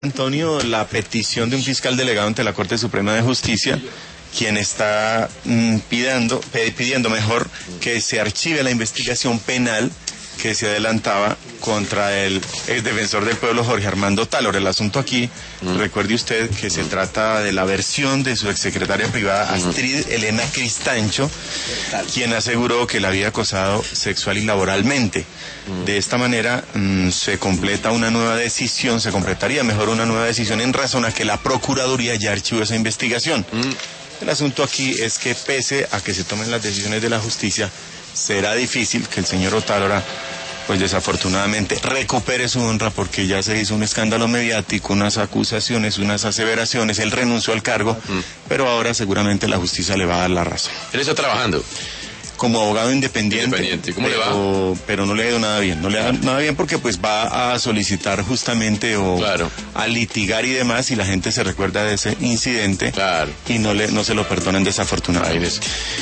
Antonio, la petición de un fiscal delegado ante la Corte Suprema de Justicia, quien está pidiendo mejor que se archive la investigación penal que se adelantaba contra el exdefensor del pueblo Jorge Armando Tálora. El asunto aquí, recuerde usted que se trata de la versión de su exsecretaria privada Astrid Elena Cristancho, quien aseguró que la había acosado sexual y laboralmente. De esta manera se completaría una nueva decisión en razón a que la Procuraduría ya archivó esa investigación. El asunto aquí es que pese a que se tomen las decisiones de la justicia, será difícil que el señor Otálora, pues desafortunadamente, recupere su honra, porque ya se hizo un escándalo mediático, unas acusaciones, unas aseveraciones, él renunció al cargo, pero ahora seguramente la justicia le va a dar la razón. Él está trabajando como abogado independiente. ¿Cómo le va? Pero no le ha ido nada bien. No le ha ido nada bien porque pues va a solicitar justamente a litigar y demás, y la gente se recuerda de ese incidente y no se lo perdonan desafortunadamente.